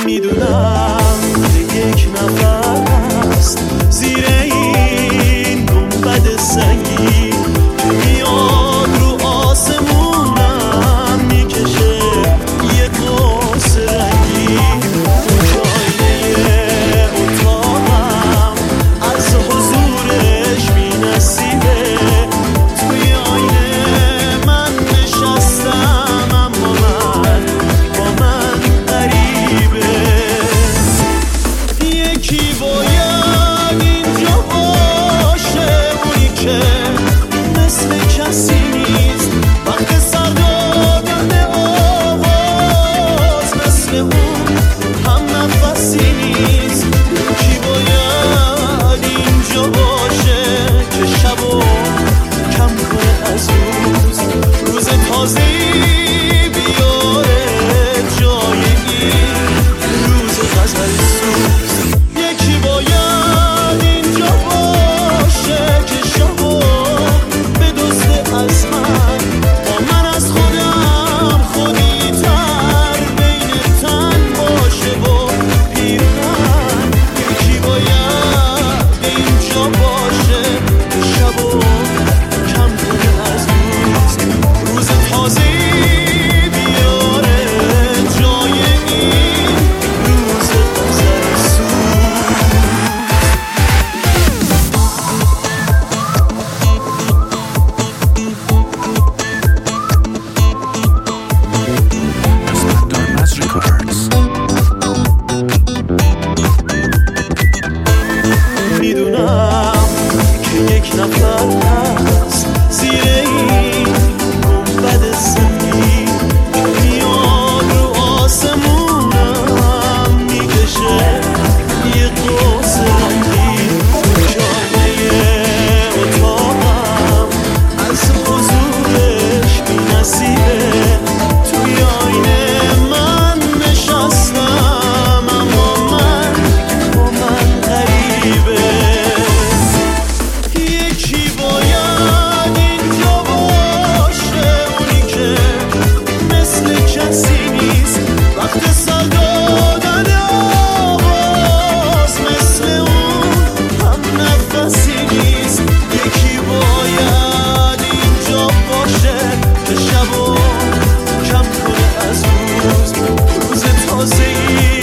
میدونم که یک نفر هست زیر این گنبد سنگی که میاد رو آسمونم میکشه یه قرص رنگی. تو آینه اتاقم از حضورش بی‌نصیبه، توی آینه من نشستم اما با من غریبه. یکی باید اینجا باشه، اونی که مثل کسی نیست وقت سر دادن آواز، مثل اون هم نفسی نیست. یکی باید اینجا باشه که شبو کم کنه از روز تازه‌ای بیاره جای این روز غزل سوز. یکی باید اینجا باشه که شبو بدزده از من، با من از خودم خودی تر بین تن باشه و پیرهن. یکی باید اینجا باشه که شبو کم کنه از روز تازه‌ای بیاره جای این روز غزل سوز. میدونم که یک نفر هست زیر این گنبد سنگی که میاد رو آسمونم میکشه یه قرص رنگی. جایه اتاقم از حضورش بی‌نصیبه، توی آینه من نشستم اما با من غریبه. یکی باید اینجا باشه، اونی که مثل کسی نیست وقت سر دادن آواز، مثل اون هم نفسی نیست. یکی باید اینجا باشه که شبو کم کنه از روز تازه‌ای